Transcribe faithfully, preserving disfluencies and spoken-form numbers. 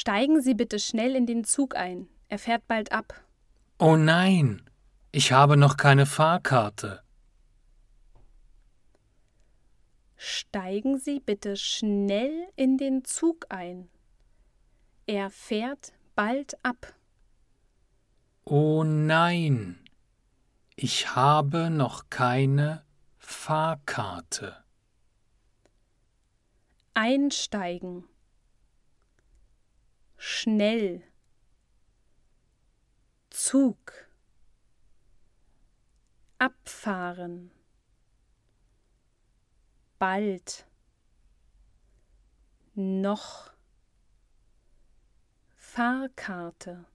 Steigen Sie bitte schnell in den Zug ein. Er fährt bald ab. Oh nein, ich habe noch keine Fahrkarte. Steigen Sie bitte schnell in den Zug ein. Er fährt bald ab. Oh nein, ich habe noch keine Fahrkarte. Einsteigen. Schnell. Zug. Abfahren. Bald. Noch. Fahrkarte.